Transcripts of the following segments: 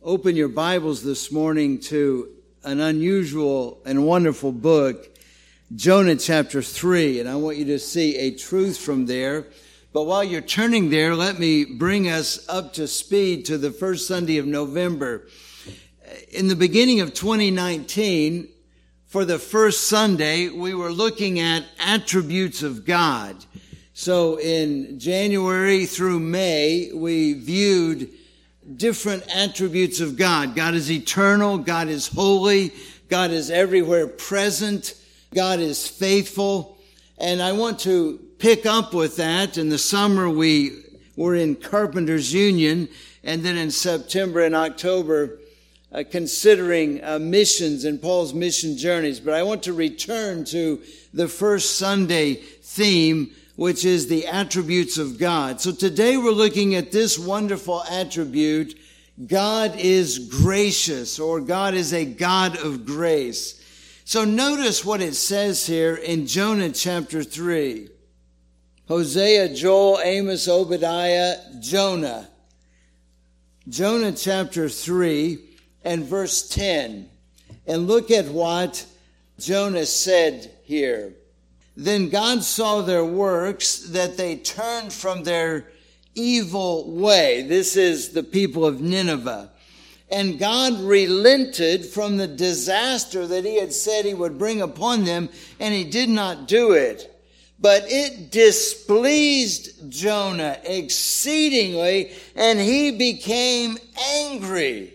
open your Bibles this morning to an unusual and wonderful book, Jonah chapter 3. And I want you to see a truth from there. But while you're turning there, let me bring us up to speed to the first Sunday of November. In the beginning of 2019, for the first Sunday, we were looking at attributes of God. So in January through May, we viewed different attributes of God. God is eternal. God is holy. God is everywhere present. God is faithful. And I want to pick up with that. In the summer, we were in Carpenters Union. And then in September and October, considering missions and Paul's mission journeys. But I want to return to the first Sunday theme, which is the attributes of God. So today we're looking at this wonderful attribute. God is gracious, or God is a God of grace. So notice what it says here in Jonah chapter 3. Hosea, Joel, Amos, Obadiah, Jonah. Jonah chapter 3 and verse 10. And look at what Jonah said here. Then God saw their works, that they turned from their evil way. This is the people of Nineveh. And God relented from the disaster that he had said he would bring upon them, and he did not do it. But it displeased Jonah exceedingly, and he became angry.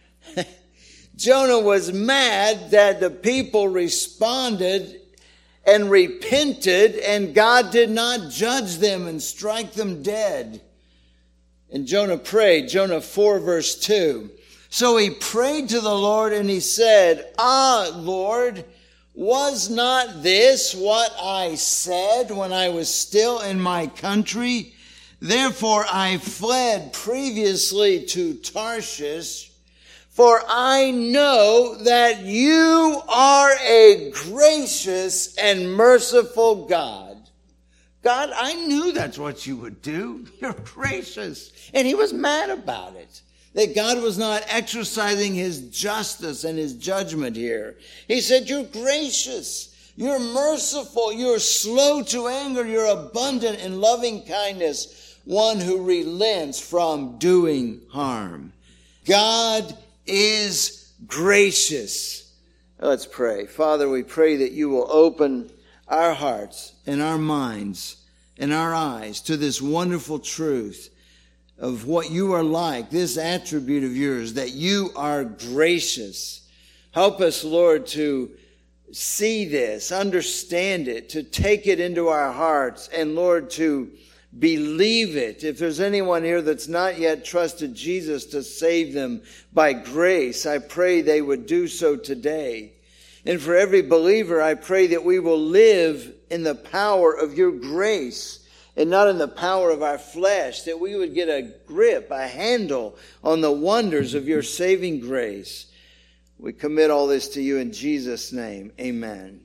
Jonah was mad that the people responded and repented, and God did not judge them and strike them dead. And Jonah prayed, Jonah 4 verse 2. So he prayed to the Lord and he said, Lord, was not this what I said when I was still in my country? Therefore I fled previously to Tarshish, for I know that you are a gracious and merciful God. God, I knew that's what you would do. You're gracious. And he was mad about it, that God was not exercising his justice and his judgment here. He said, you're gracious. You're merciful. You're slow to anger. You're abundant in loving kindness, one who relents from doing harm. God is gracious. Let's pray. Father, we pray that you will open our hearts and our minds and our eyes to this wonderful truth of what you are like, this attribute of yours, that you are gracious. Help us, Lord, to see this, understand it, to take it into our hearts, and Lord, to believe it. If there's anyone here that's not yet trusted Jesus to save them by grace, I pray they would do so today. And for every believer, I pray that we will live in the power of your grace and not in the power of our flesh, that we would get a grip, a handle on the wonders of your saving grace. We commit all this to you in Jesus' name. Amen.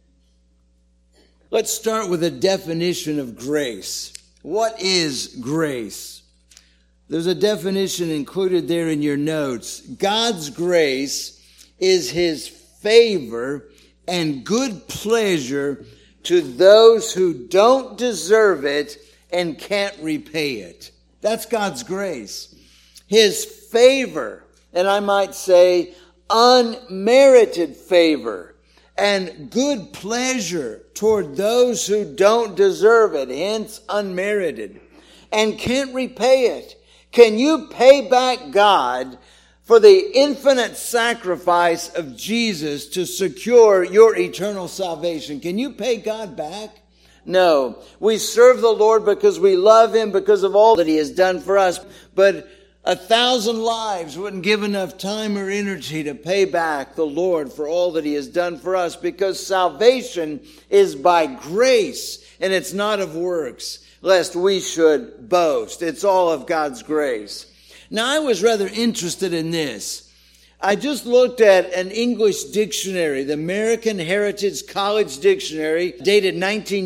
Let's start with a definition of grace. What is grace? There's a definition included there in your notes. God's grace is his favor and good pleasure to those who don't deserve it and can't repay it. That's God's grace. His favor, and I might say unmerited favor, and good pleasure toward those who don't deserve it, hence unmerited, and can't repay it. Can you pay back God for the infinite sacrifice of Jesus to secure your eternal salvation? Can you pay God back? No. We serve the Lord because we love him, because of all that he has done for us. But 1,000 lives wouldn't give enough time or energy to pay back the Lord for all that he has done for us, because salvation is by grace and it's not of works, lest we should boast. It's all of God's grace. Now, I was rather interested in this. I just looked at an English dictionary, the American Heritage College Dictionary, dated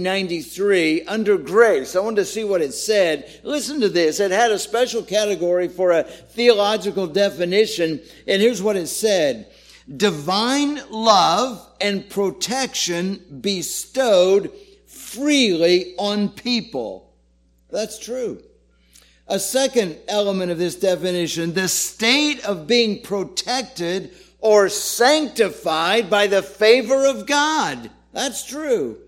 1993, under grace. I wanted to see what it said. Listen to this. It had a special category for a theological definition, and here's what it said. Divine love and protection bestowed freely on people. That's true. A second element of this definition, the state of being protected or sanctified by the favor of God. That's true.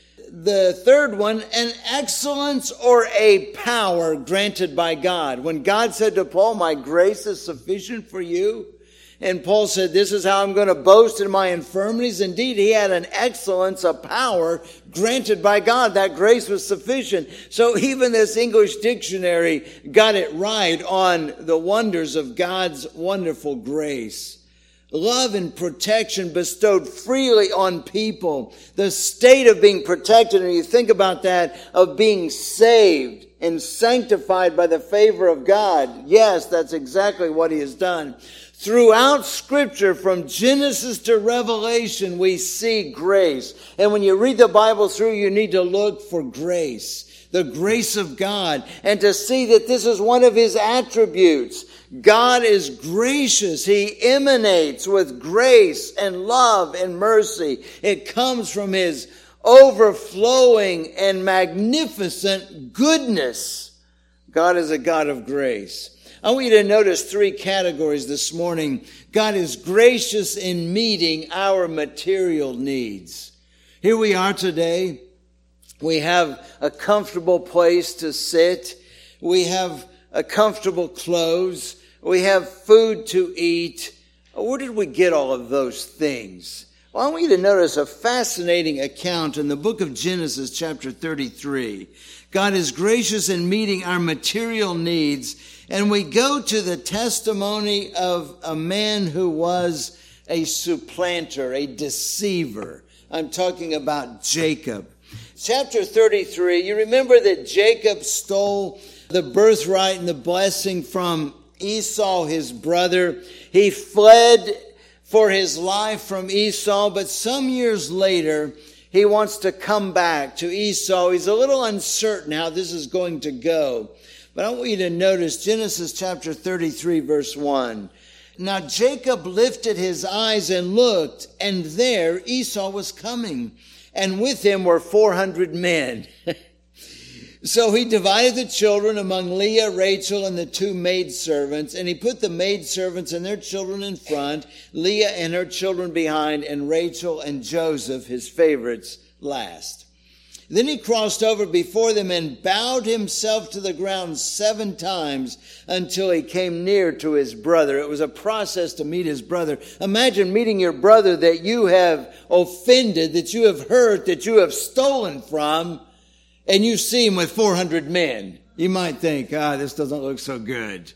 The third one, an excellence or a power granted by God. When God said to Paul, my grace is sufficient for you, and Paul said, this is how I'm going to boast in my infirmities. Indeed, he had an excellence, a power granted by God. That grace was sufficient. So even this English dictionary got it right on the wonders of God's wonderful grace. Love and protection bestowed freely on people. The state of being protected, and you think about that, of being saved and sanctified by the favor of God. Yes, that's exactly what he has done. Throughout Scripture, from Genesis to Revelation, we see grace. And when you read the Bible through, you need to look for grace, the grace of God, and to see that this is one of his attributes. God is gracious. He emanates with grace and love and mercy. It comes from his overflowing and magnificent goodness. God is a God of grace. I want you to notice three categories this morning. God is gracious in meeting our material needs. Here we are today. We have a comfortable place to sit. We have a comfortable clothes. We have food to eat. Where did we get all of those things? Well, I want you to notice a fascinating account in the book of Genesis, chapter 33. God is gracious in meeting our material needs. And we go to the testimony of a man who was a supplanter, a deceiver. I'm talking about Jacob. Chapter 33, you remember that Jacob stole the birthright and the blessing from Esau, his brother. He fled for his life from Esau, but some years later, he wants to come back to Esau. He's a little uncertain how this is going to go. But I want you to notice Genesis chapter 33, verse 1. Now Jacob lifted his eyes and looked, and there Esau was coming, and with him were 400 men. So he divided the children among Leah, Rachel, and the two maidservants, and he put the maidservants and their children in front, Leah and her children behind, and Rachel and Joseph, his favorites, last. Then he crossed over before them and bowed himself to the ground 7 times until he came near to his brother. It was a process to meet his brother. Imagine meeting your brother that you have offended, that you have hurt, that you have stolen from, and you see him with 400 men. You might think, this doesn't look so good.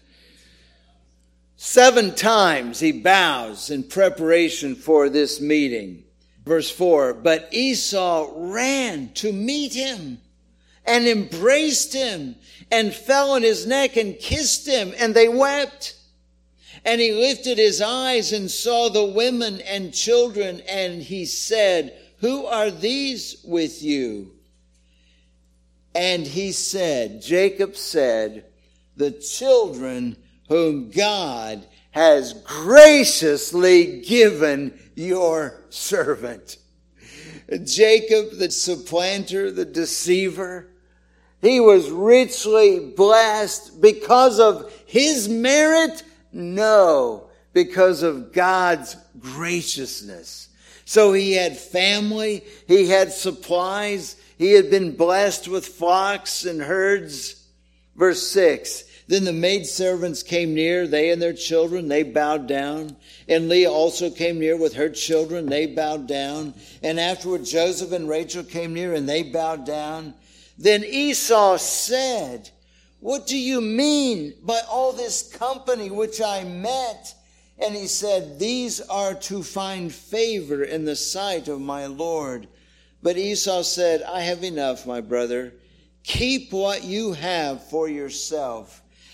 7 times he bows in preparation for this meeting. Verse 4, but Esau ran to meet him and embraced him and fell on his neck and kissed him, and they wept. And he lifted his eyes and saw the women and children, and he said, who are these with you? And he said, Jacob said, the children whom God has graciously given your servant. Jacob, the supplanter, the deceiver, he was richly blessed because of his merit? No, because of God's graciousness. So he had family, he had supplies, he had been blessed with flocks and herds. Verse 6, then the maidservants came near, they and their children, they bowed down. And Leah also came near with her children, they bowed down. And afterward Joseph and Rachel came near, and they bowed down. Then Esau said, what do you mean by all this company which I met? And he said, these are to find favor in the sight of my Lord. But Esau said, I have enough, my brother. Keep what you have for yourself.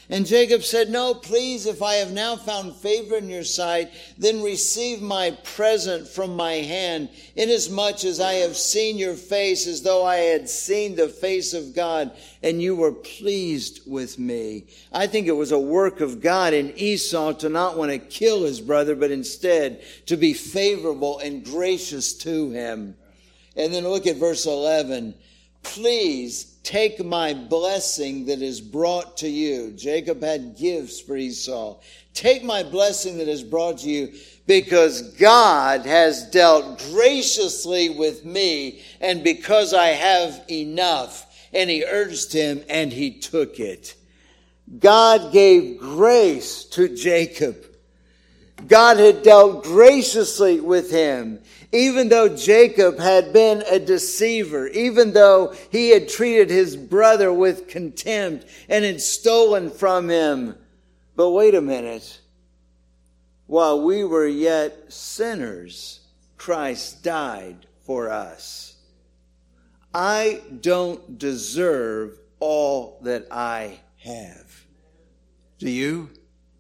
And Jacob said, no, please, if I have now found favor in your sight, then receive my present from my hand, inasmuch as I have seen your face as though I had seen the face of God, and you were pleased with me. I think it was a work of God in Esau to not want to kill his brother, but instead to be favorable and gracious to him. And then look at verse 11. Please take my blessing that is brought to you. Jacob had gifts for Esau. Take my blessing that is brought to you, because God has dealt graciously with me, and because I have enough. And he urged him, and he took it. God gave grace to Jacob. God had dealt graciously with him. Even though Jacob had been a deceiver, even though he had treated his brother with contempt and had stolen from him. But wait a minute. While we were yet sinners, Christ died for us. I don't deserve all that I have. Do you?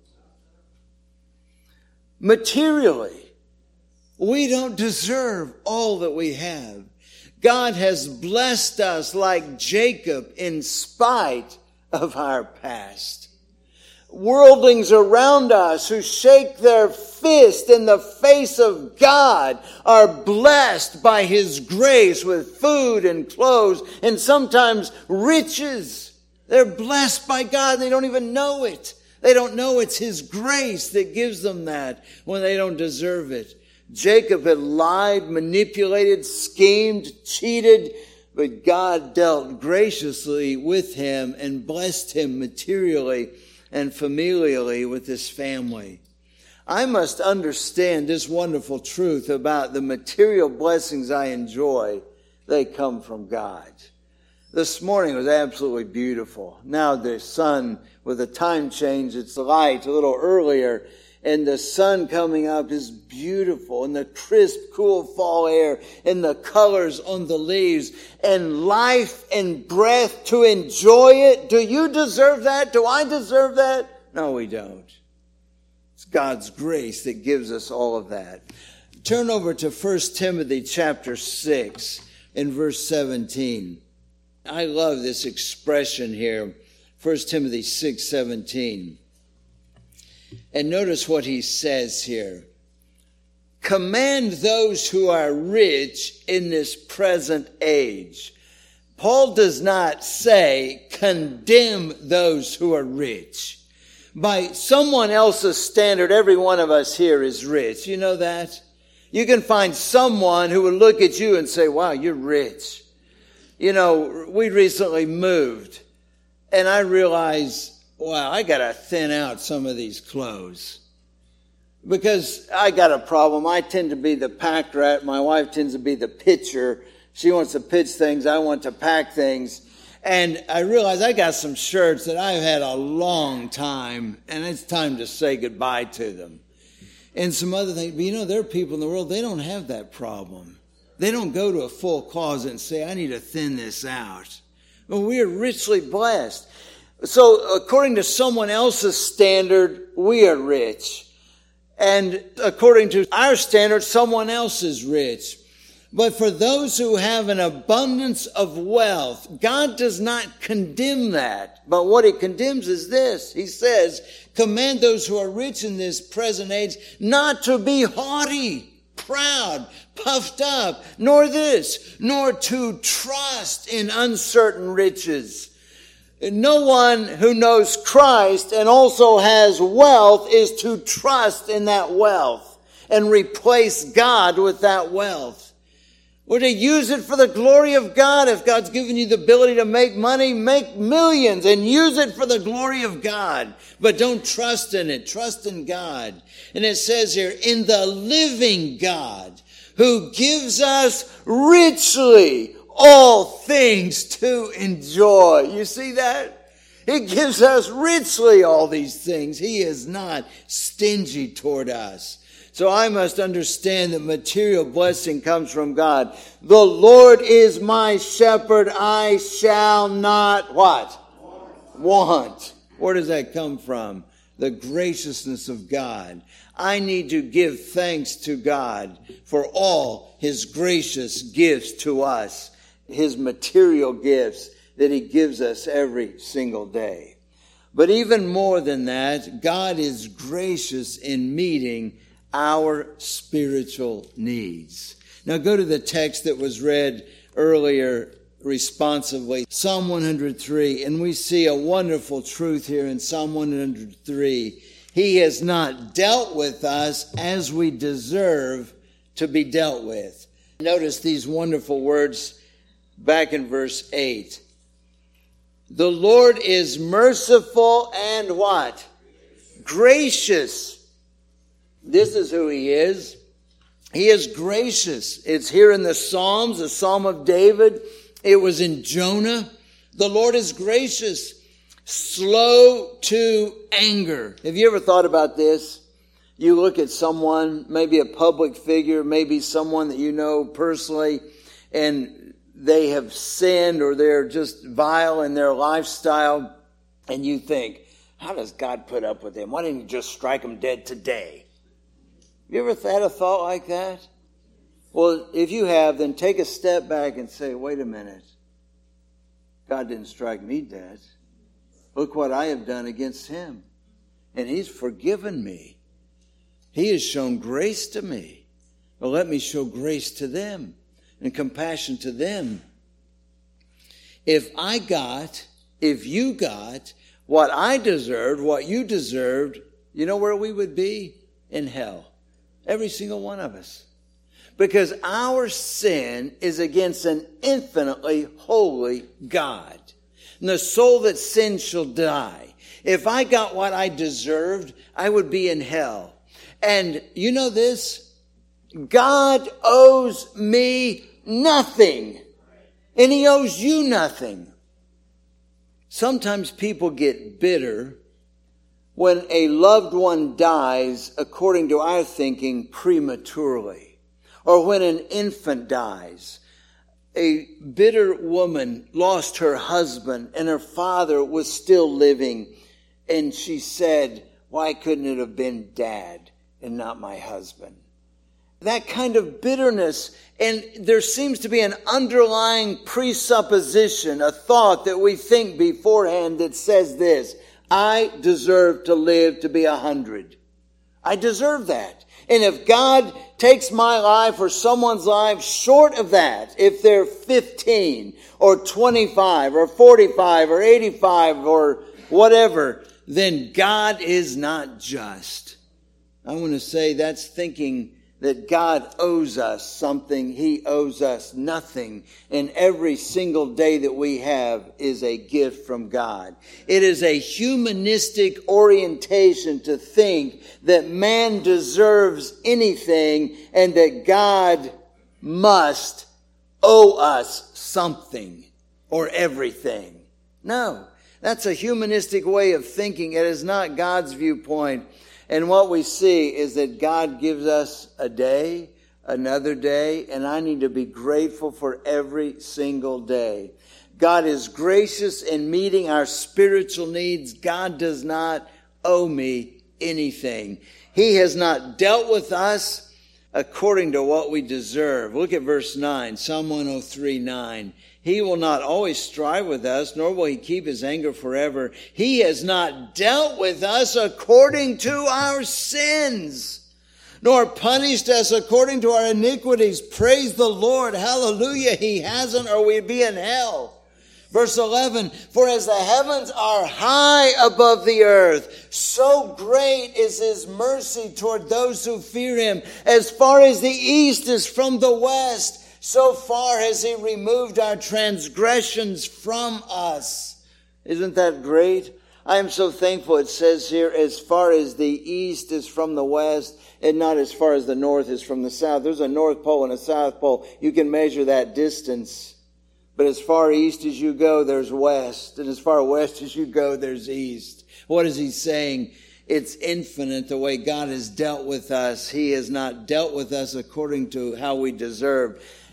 Materially, we don't deserve all that we have. God has blessed us like Jacob in spite of our past. Worldlings around us who shake their fist in the face of God are blessed by his grace with food and clothes and sometimes riches. They're blessed by God. They don't even know it. They don't know it's his grace that gives them that when they don't deserve it. Jacob had lied, manipulated, schemed, cheated, but God dealt graciously with him and blessed him materially and familially with his family. I must understand this wonderful truth about the material blessings I enjoy. They come from God. This morning was absolutely beautiful. Now the sun, with the time change, it's light a little earlier. And the sun coming up is beautiful, and the crisp, cool fall air, and the colors on the leaves, and life and breath to enjoy it. Do you deserve that? Do I deserve that? No, we don't. It's God's grace that gives us all of that. Turn over to 1 Timothy chapter 6 and verse 17. I love this expression here, 1 Timothy 6:17. And notice what he says here. Command those who are rich in this present age. Paul does not say condemn those who are rich. By someone else's standard, every one of us here is rich. You know that? You can find someone who will look at you and say, wow, you're rich. You know, we recently moved, and I realized, wow, I got to thin out some of these clothes. Because I got a problem. I tend to be the pack rat. My wife tends to be the pitcher. She wants to pitch things. I want to pack things. And I realized I got some shirts that I've had a long time, and it's time to say goodbye to them. And some other things. But you know, there are people in the world, they don't have that problem. They don't go to a full closet and say, I need to thin this out. Well, we are richly blessed. So according to someone else's standard, we are rich. And according to our standard, someone else is rich. But for those who have an abundance of wealth, God does not condemn that. But what he condemns is this. He says, command those who are rich in this present age not to be haughty, proud, puffed up, nor to trust in uncertain riches. No one who knows Christ and also has wealth is to trust in that wealth and replace God with that wealth. We're to use it for the glory of God. If God's given you the ability to make money, make millions and use it for the glory of God. But don't trust in it. Trust in God. And it says here, in the living God who gives us richly all things to enjoy. You see that? He gives us richly all these things. He is not stingy toward us. So I must understand that material blessing comes from God. The Lord is my shepherd. I shall not what? Want. Where does that come from? The graciousness of God. I need to give thanks to God for all his gracious gifts to us, his material gifts that he gives us every single day. But even more than that, God is gracious in meeting our spiritual needs. Now go to the text that was read earlier responsively, Psalm 103, and we see a wonderful truth here in Psalm 103. He has not dealt with us as we deserve to be dealt with. Notice these wonderful words back in verse 8. The Lord is merciful and what? Gracious. This is who he is. He is gracious. It's here in the Psalms, the Psalm of David. It was in Jonah. The Lord is gracious, slow to anger. Have you ever thought about this? You look at someone, maybe a public figure, maybe someone that you know personally, and they have sinned or they're just vile in their lifestyle, and you think, how does God put up with them? Why didn't he just strike them dead today? You ever had a thought like that? Well, if you have, then take a step back and say, wait a minute. God didn't strike me dead. Look what I have done against him. And he's forgiven me. He has shown grace to me. Well, let me show grace to them and compassion to them. If you got what I deserved, what you deserved, you know where we would be? In hell. Every single one of us. Because our sin is against an infinitely holy God. And the soul that sins shall die. If I got what I deserved, I would be in hell. And you know this? God owes me nothing. And he owes you nothing. Sometimes people get bitter when a loved one dies, according to our thinking, prematurely. Or when an infant dies. A bitter woman lost her husband and her father was still living. And she said, why couldn't it have been Dad and not my husband? That kind of bitterness. And there seems to be an underlying presupposition, a thought that we think beforehand that says this: I deserve to live to be 100. I deserve that. And if God takes my life or someone's life short of that, if they're 15 or 25 or 45 or 85 or whatever, then God is not just. I want to say that's thinking that God owes us something. He owes us nothing. And every single day that we have is a gift from God. It is a humanistic orientation to think that man deserves anything and that God must owe us something or everything. No, that's a humanistic way of thinking. It is not God's viewpoint. And what we see is that God gives us a day, another day, and I need to be grateful for every single day. God is gracious in meeting our spiritual needs. God does not owe me anything. He has not dealt with us according to what we deserve. Look at verse 9, Psalm 103:9. He will not always strive with us, nor will he keep his anger forever. He has not dealt with us according to our sins, nor punished us according to our iniquities. Praise the Lord. Hallelujah. He hasn't, or we'd be in hell. Verse 11, for as the heavens are high above the earth, so great is his mercy toward those who fear him. As far as the east is from the west, so far has he removed our transgressions from us. Isn't that great? I am so thankful it says here, as far as the east is from the west, and not as far as the north is from the south. There's a North Pole and a South Pole. You can measure that distance. But as far east as you go, there's west. And as far west as you go, there's east. What is he saying? It's infinite the way God has dealt with us. He has not dealt with us according to how we deserve.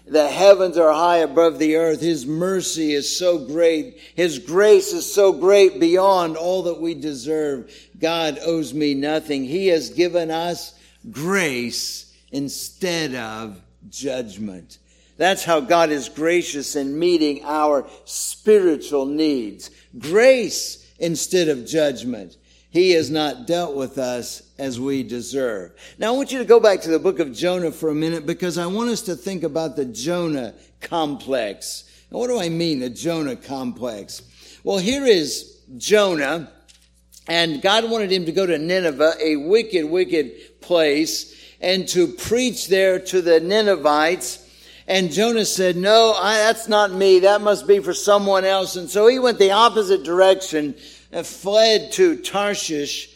The heavens are high above the earth. His mercy is so great. His grace is so great beyond all that we deserve. God owes me nothing. He has given us grace instead of judgment. That's how God is gracious in meeting our spiritual needs. Grace instead of judgment. He has not dealt with us as we deserve. Now I want you to go back to the book of Jonah for a minute, because I want us to think about the Jonah complex. And what do I mean, the Jonah complex? Well, here is Jonah, and God wanted him to go to Nineveh, a wicked, wicked place, and to preach there to the Ninevites. And Jonah said, no, that's not me. That must be for someone else. And so he went the opposite direction and fled to Tarshish.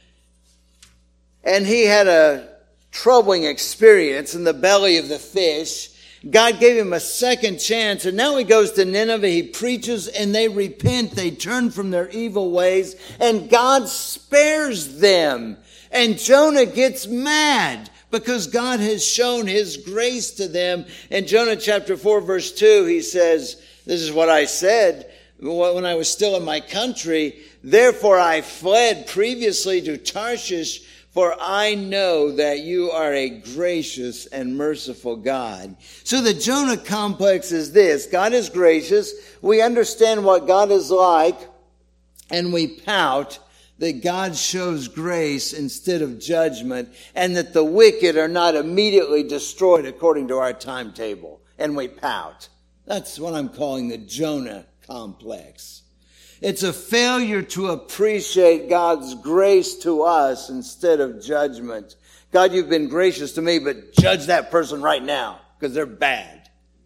And he had a troubling experience in the belly of the fish. God gave him a second chance, and now he goes to Nineveh. He preaches, and they repent. They turn from their evil ways, and God spares them. And Jonah gets mad because God has shown his grace to them. In Jonah chapter 4, verse 2, he says, this is what I said when I was still in my country. Therefore I fled previously to Tarshish, for I know that you are a gracious and merciful God. So the Jonah complex is this. God is gracious. We understand what God is like, and we pout that God shows grace instead of judgment, and that the wicked are not immediately destroyed according to our timetable, and we pout. That's what I'm calling the Jonah complex. It's a failure to appreciate God's grace to us instead of judgment. God, you've been gracious to me, but judge that person right now because they're bad.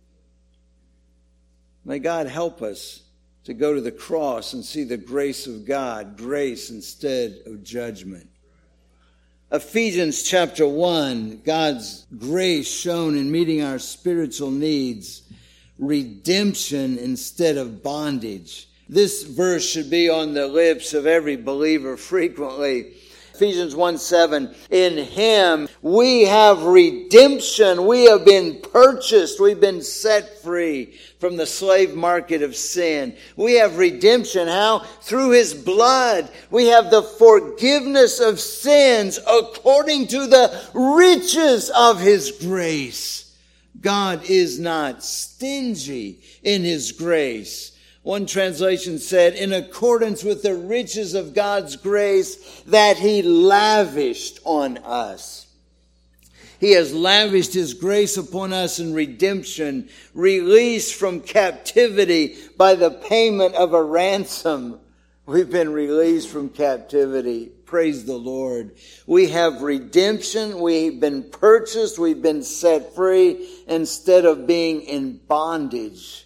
May God help us to go to the cross and see the grace of God, grace instead of judgment. Ephesians chapter 1, God's grace shown in meeting our spiritual needs, redemption instead of bondage. This verse should be on the lips of every believer frequently. Ephesians 1:7, in him we have redemption. We have been purchased. We've been set free from the slave market of sin. We have redemption. How? Through his blood. We have the forgiveness of sins according to the riches of his grace. God is not stingy in his grace. One translation said, in accordance with the riches of God's grace that he lavished on us. He has lavished his grace upon us in redemption, released from captivity by the payment of a ransom. We've been released from captivity. Praise the Lord. We have redemption. We've been purchased. We've been set free instead of being in bondage.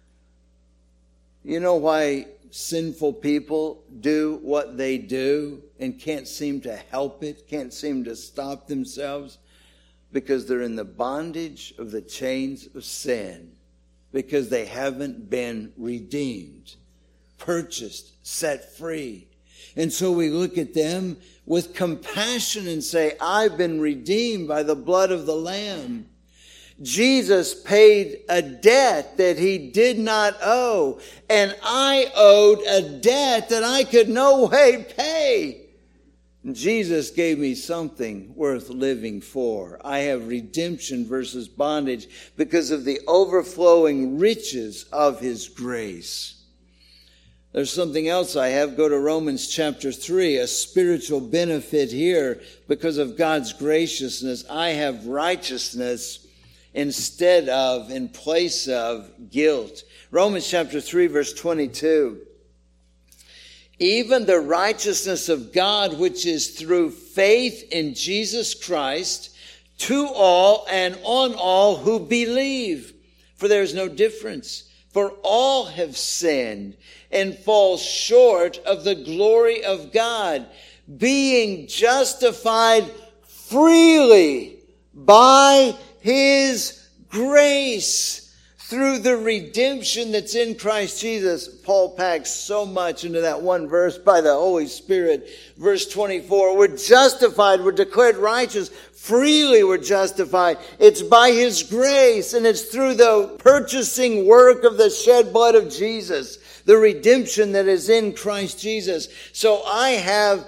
You know why sinful people do what they do and can't seem to help it, can't seem to stop themselves? Because they're in the bondage of the chains of sin. Because they haven't been redeemed, purchased, set free. And so we look at them with compassion and say, I've been redeemed by the blood of the Lamb. Jesus paid a debt that he did not owe, and I owed a debt that I could no way pay. And Jesus gave me something worth living for. I have redemption versus bondage because of the overflowing riches of his grace. There's something else I have. Go to Romans chapter 3, a spiritual benefit here because of God's graciousness. I have righteousness instead of, in place of, guilt. Romans chapter 3, verse 22. Even the righteousness of God, which is through faith in Jesus Christ, to all and on all who believe. For there is no difference. For all have sinned and fall short of the glory of God, being justified freely by his grace through the redemption that's in Christ Jesus. Paul packs so much into that one verse by the Holy Spirit. Verse 24, we're justified, we're declared righteous, freely we're justified. It's by His grace, and it's through the purchasing work of the shed blood of Jesus, the redemption that is in Christ Jesus. So I have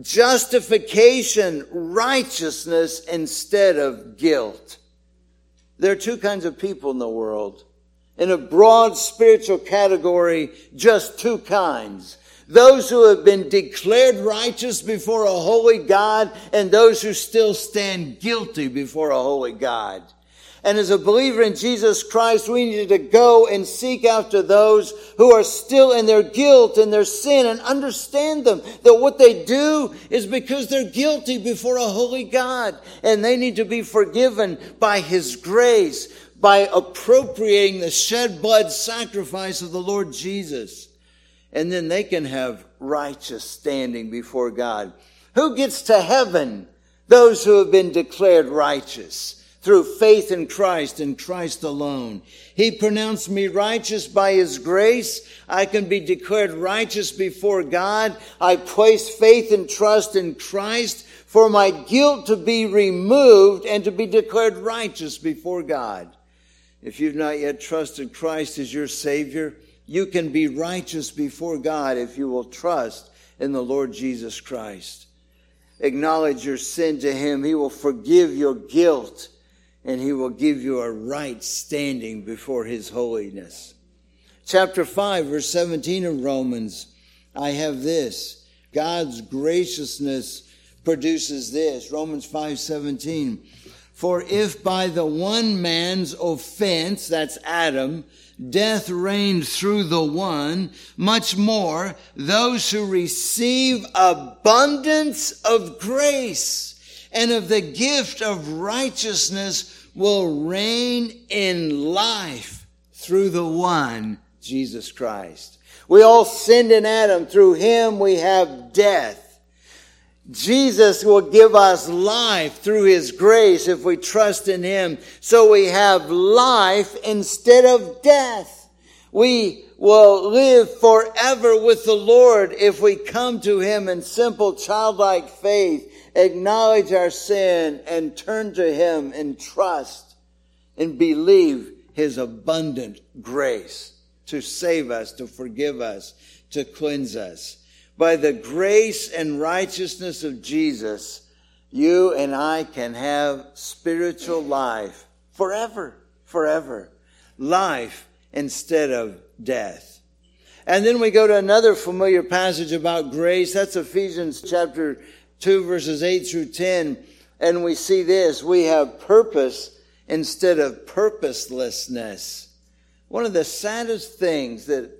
justification, righteousness instead of guilt. There are two kinds of people in the world. In a broad spiritual category, just two kinds. Those who have been declared righteous before a holy God, and those who still stand guilty before a holy God. And as a believer in Jesus Christ, we need to go and seek after those who are still in their guilt and their sin, and understand them, that what they do is because they're guilty before a holy God, and they need to be forgiven by His grace, by appropriating the shed blood sacrifice of the Lord Jesus. And then they can have righteous standing before God. Who gets to heaven? Those who have been declared righteous through faith in Christ and Christ alone. He pronounced me righteous by His grace. I can be declared righteous before God. I place faith and trust in Christ for my guilt to be removed and to be declared righteous before God. If you've not yet trusted Christ as your Savior, you can be righteous before God if you will trust in the Lord Jesus Christ. Acknowledge your sin to Him. He will forgive your guilt, and He will give you a right standing before His holiness. Chapter 5, verse 17 of Romans, I have this. God's graciousness produces this. Romans 5:17. For if by the one man's offense, that's Adam, death reigned through the one, much more those who receive abundance of grace and of the gift of righteousness will reign in life through the one, Jesus Christ. We all sinned in Adam. Through Him we have death. Jesus will give us life through His grace if we trust in Him. So we have life instead of death. We will live forever with the Lord if we come to Him in simple childlike faith, acknowledge our sin, and turn to Him in trust and believe His abundant grace to save us, to forgive us, to cleanse us. By the grace and righteousness of Jesus, you and I can have spiritual life forever, forever. Life instead of death. And then we go to another familiar passage about grace. That's Ephesians chapter 2, verses 8 through 10. And we see this. We have purpose instead of purposelessness. One of the saddest things that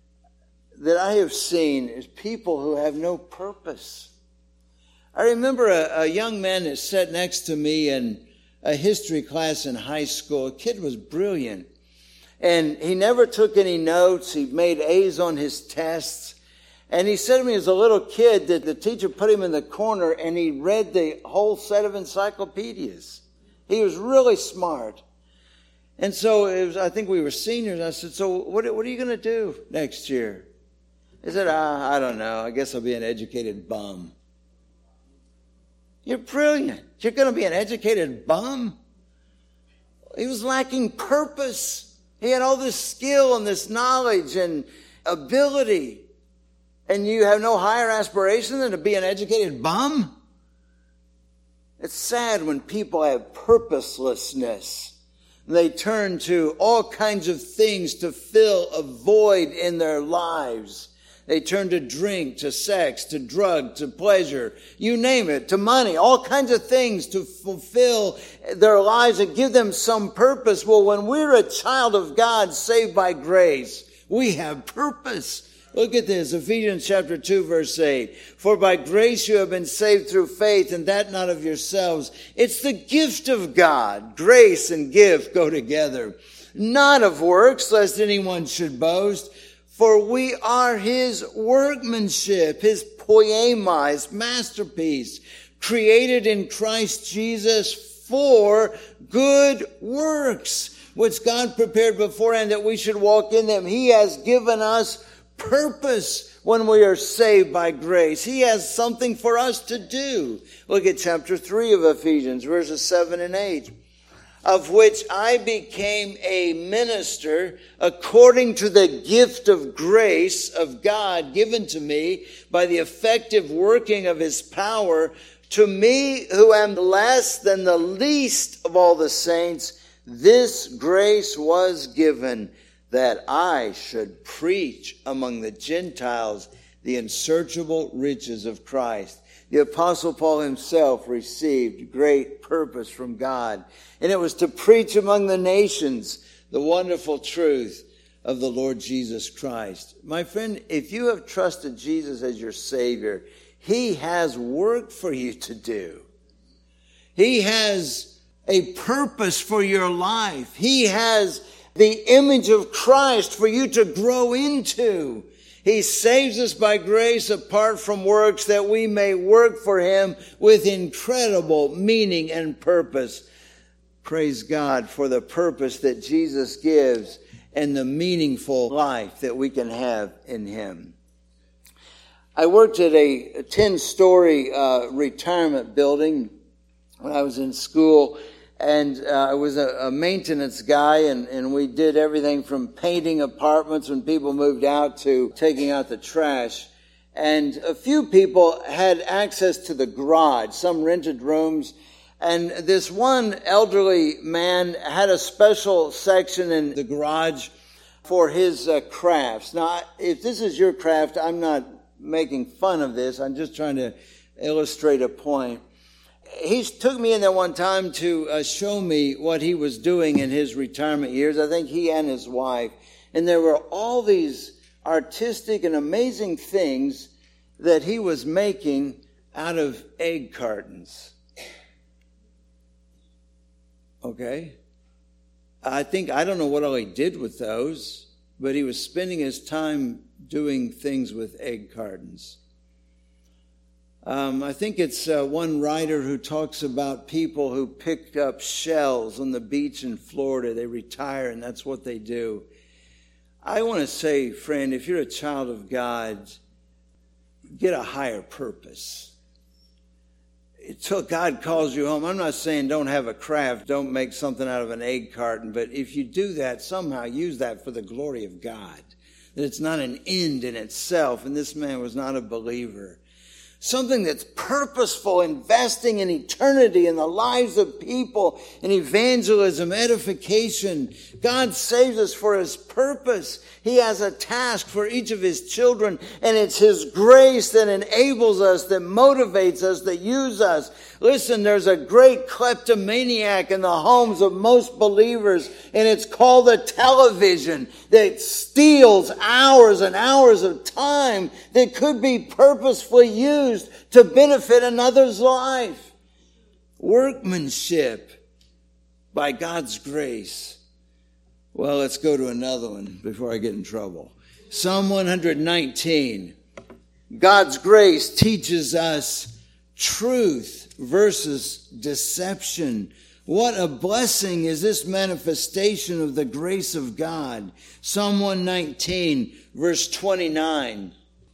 I have seen is people who have no purpose. I remember a young man that sat next to me in a history class in high school. A kid was brilliant. And he never took any notes. He made A's on his tests. And he said to me as a little kid that the teacher put him in the corner and he read the whole set of encyclopedias. He was really smart. And so I think we were seniors. I said, so what are you going to do next year? He said, I don't know. I guess I'll be an educated bum. You're brilliant. You're going to be an educated bum? He was lacking purpose. He had all this skill and this knowledge and ability. And you have no higher aspiration than to be an educated bum? It's sad when people have purposelessness. They turn to all kinds of things to fill a void in their lives. They turn to drink, to sex, to drug, to pleasure, you name it, to money, all kinds of things to fulfill their lives and give them some purpose. Well, when we're a child of God saved by grace, we have purpose. Look at this, Ephesians chapter 2, verse 8. For by grace you have been saved through faith, and that not of yourselves. It's the gift of God. Grace and gift go together. Not of works, lest anyone should boast. For we are His workmanship, His poema, His masterpiece, created in Christ Jesus for good works, which God prepared beforehand that we should walk in them. He has given us purpose when we are saved by grace. He has something for us to do. Look at chapter 3 of Ephesians, verses 7 and 8. Of which I became a minister according to the gift of grace of God given to me by the effective working of his power. To me, who am less than the least of all the saints, this grace was given, that I should preach among the Gentiles the unsearchable riches of Christ. The Apostle Paul himself received great purpose from God, and it was to preach among the nations the wonderful truth of the Lord Jesus Christ. My friend, if you have trusted Jesus as your Savior, he has work for you to do. He has a purpose for your life. He has the image of Christ for you to grow into. He saves us by grace apart from works, that we may work for him with incredible meaning and purpose. Praise God for the purpose that Jesus gives and the meaningful life that we can have in him. I worked at a 10-story retirement building when I was in school. And I was a maintenance guy, and we did everything from painting apartments when people moved out to taking out the trash. And a few people had access to the garage, some rented rooms. And this one elderly man had a special section in the garage for his crafts. Now, if this is your craft, I'm not making fun of this. I'm just trying to illustrate a point. He took me in there one time to show me what he was doing in his retirement years. I think he and his wife. And there were all these artistic and amazing things that he was making out of egg cartons. Okay? I don't know what all he did with those, but he was spending his time doing things with egg cartons. I think it's one writer who talks about people who picked up shells on the beach in Florida. They retire, and that's what they do. I want to say, friend, if you're a child of God, get a higher purpose. Until God calls you home, I'm not saying don't have a craft, don't make something out of an egg carton, but if you do that, somehow use that for the glory of God. That it's not an end in itself, and this man was not a believer. Something that's purposeful, investing in eternity, in the lives of people, in evangelism, edification. God saves us for his purpose. He has a task for each of his children, and it's his grace that enables us, that motivates us, that uses us. Listen, there's a great kleptomaniac in the homes of most believers, and it's called the television, that steals hours and hours of time that could be purposefully used to benefit another's life. Workmanship by God's grace. Well, let's go to another one before I get in trouble. Psalm 119. God's grace teaches us truth versus deception. What a blessing is this manifestation of the grace of God. Psalm 119, verse 29.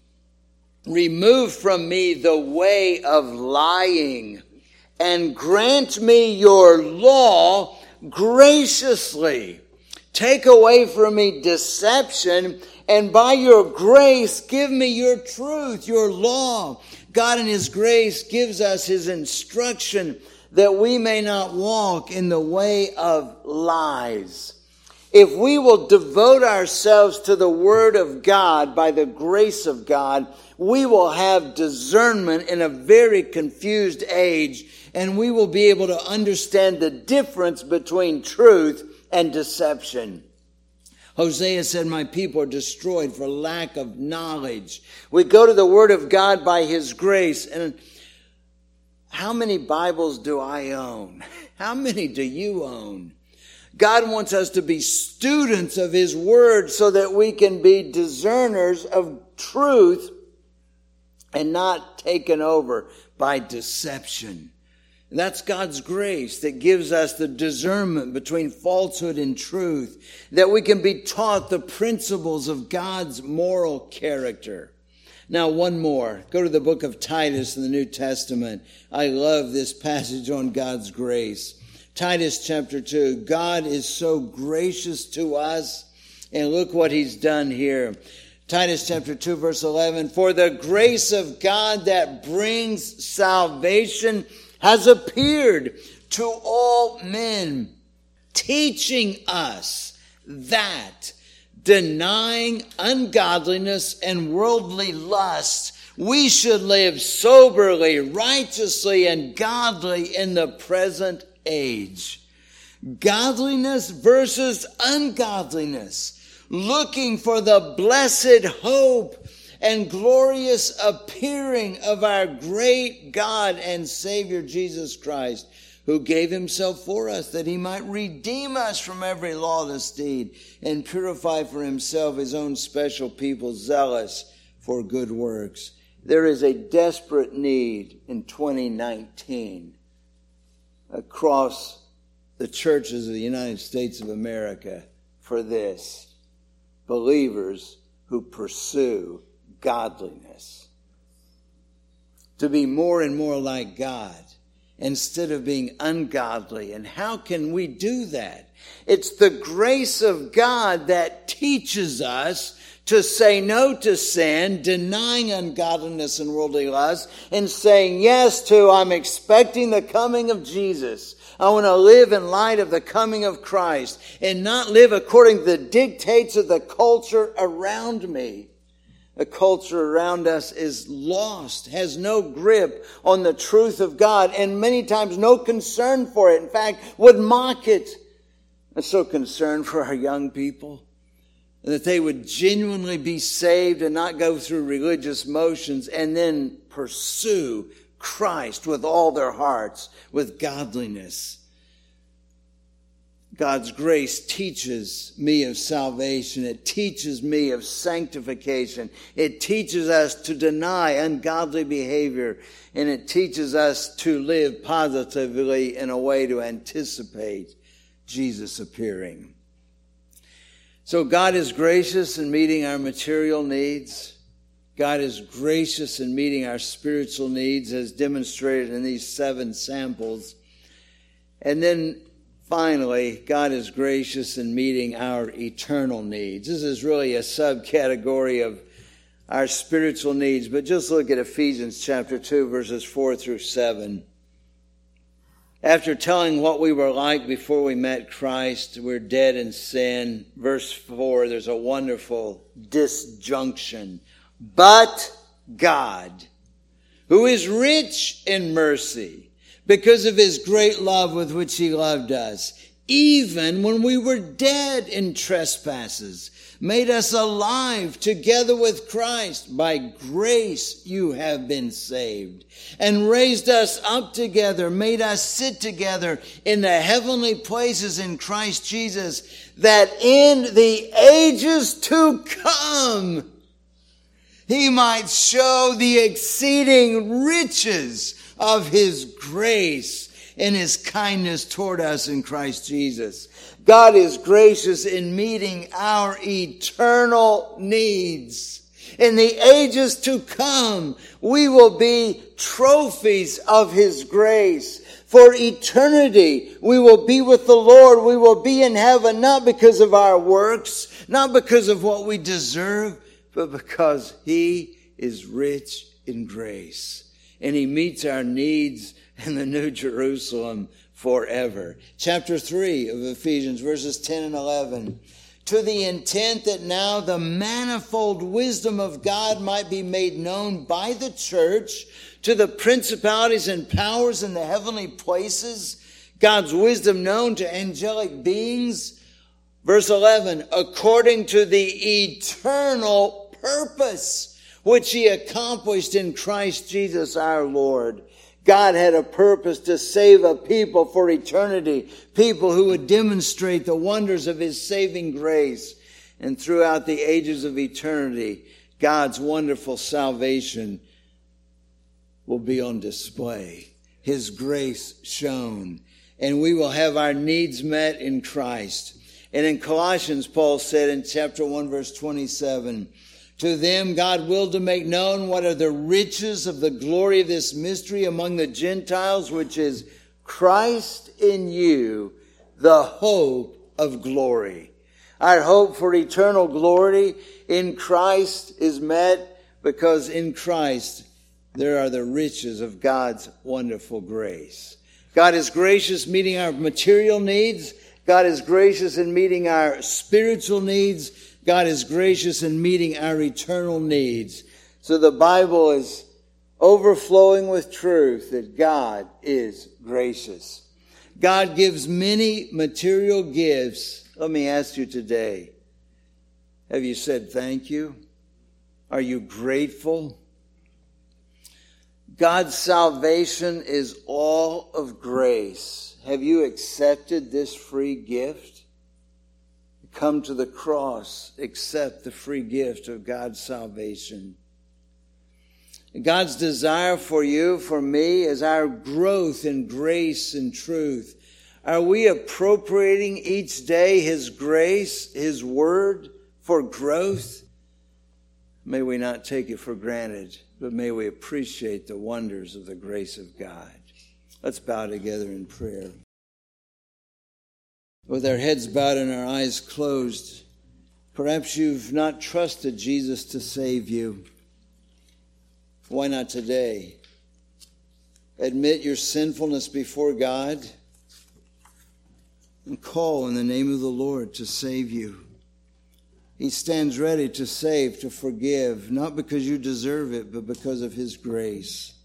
Remove from me the way of lying, and grant me your law graciously. Take away from me deception, and by your grace give me your truth, your law. God in his grace gives us his instruction that we may not walk in the way of lies. If we will devote ourselves to the Word of God by the grace of God, we will have discernment in a very confused age, and we will be able to understand the difference between truth and deception. Hosea said, my people are destroyed for lack of knowledge. We go to the Word of God by his grace. And how many Bibles do I own? How many do you own? God wants us to be students of his word so that we can be discerners of truth and not taken over by deception. And that's God's grace that gives us the discernment between falsehood and truth, that we can be taught the principles of God's moral character. Now, one more. Go to the book of Titus in the New Testament. I love this passage on God's grace. Titus chapter 2. God is so gracious to us. And look what he's done here. Titus chapter 2 verse 11. For the grace of God that brings salvation has appeared to all men, teaching us that denying ungodliness and worldly lust, we should live soberly, righteously, and godly in the present age. Godliness versus ungodliness. Looking for the blessed hope and glorious appearing of our great God and Savior Jesus Christ, who gave himself for us, that he might redeem us from every lawless deed and purify for himself his own special people, zealous for good works. There is a desperate need in 2019 across the churches of the United States of America for this. Believers who pursue godliness. To be more and more like God instead of being ungodly. And how can we do that? It's the grace of God that teaches us to say no to sin, denying ungodliness and worldly lust, and saying yes to, I'm expecting the coming of Jesus. I want to live in light of the coming of Christ and not live according to the dictates of the culture around me. The culture around us is lost, has no grip on the truth of God, and many times no concern for it. In fact, would mock it. I'm so concerned for our young people, that they would genuinely be saved and not go through religious motions and then pursue Christ with all their hearts, with godliness. God's grace teaches me of salvation. It teaches me of sanctification. It teaches us to deny ungodly behavior. And it teaches us to live positively in a way to anticipate Jesus appearing. So God is gracious in meeting our material needs. God is gracious in meeting our spiritual needs, as demonstrated in these 7 samples. And then finally, God is gracious in meeting our eternal needs. This is really a subcategory of our spiritual needs, but just look at Ephesians chapter 2, verses 4 through 7. After telling what we were like before we met Christ, we're dead in sin. Verse 4, there's a wonderful disjunction. But God, who is rich in mercy, because of his great love with which he loved us, even when we were dead in trespasses, made us alive together with Christ. By grace you have been saved, and raised us up together, made us sit together in the heavenly places in Christ Jesus, that in the ages to come he might show the exceeding riches of his grace and his kindness toward us in Christ Jesus. God is gracious in meeting our eternal needs. In the ages to come, we will be trophies of his grace. For eternity, we will be with the Lord. We will be in heaven, not because of our works, not because of what we deserve, but because he is rich in grace. And he meets our needs in the New Jerusalem forever. Chapter 3 of Ephesians, verses 10 and 11. To the intent that now the manifold wisdom of God might be made known by the church to the principalities and powers in the heavenly places, God's wisdom known to angelic beings. Verse 11, according to the eternal purpose which he accomplished in Christ Jesus our Lord. God had a purpose to save a people for eternity, people who would demonstrate the wonders of his saving grace. And throughout the ages of eternity, God's wonderful salvation will be on display. His grace shown. And we will have our needs met in Christ. And in Colossians, Paul said in chapter 1, verse 27, to them God willed to make known what are the riches of the glory of this mystery among the Gentiles, which is Christ in you, the hope of glory. Our hope for eternal glory in Christ is met because in Christ there are the riches of God's wonderful grace. God is gracious meeting our material needs. God is gracious in meeting our spiritual needs. God is gracious in meeting our eternal needs. So the Bible is overflowing with truth that God is gracious. God gives many material gifts. Let me ask you today, have you said thank you? Are you grateful? God's salvation is all of grace. Have you accepted this free gift? Come to the cross, accept the free gift of God's salvation. God's desire for you, for me, is our growth in grace and truth. Are we appropriating each day His grace, His word, for growth? May we not take it for granted, but may we appreciate the wonders of the grace of God. Let's bow together in prayer. With our heads bowed and our eyes closed, perhaps you've not trusted Jesus to save you. Why not today? Admit your sinfulness before God and call in the name of the Lord to save you. He stands ready to save, to forgive, not because you deserve it, but because of His grace.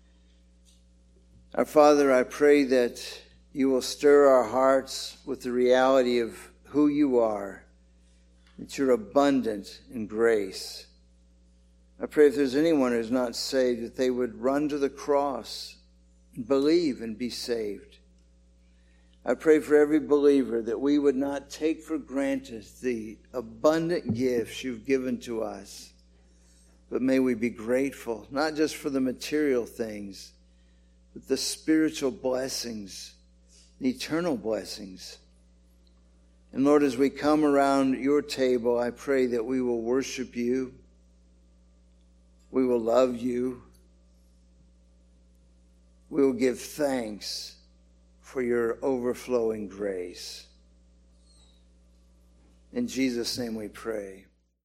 Our Father, I pray that you will stir our hearts with the reality of who you are, that you're abundant in grace. I pray if there's anyone who's not saved, that they would run to the cross and believe and be saved. I pray for every believer that we would not take for granted the abundant gifts you've given to us, but may we be grateful, not just for the material things, but the spiritual blessings, the eternal blessings. And Lord, as we come around your table, I pray that we will worship you. We will love you. We will give thanks for your overflowing grace. In Jesus' name we pray.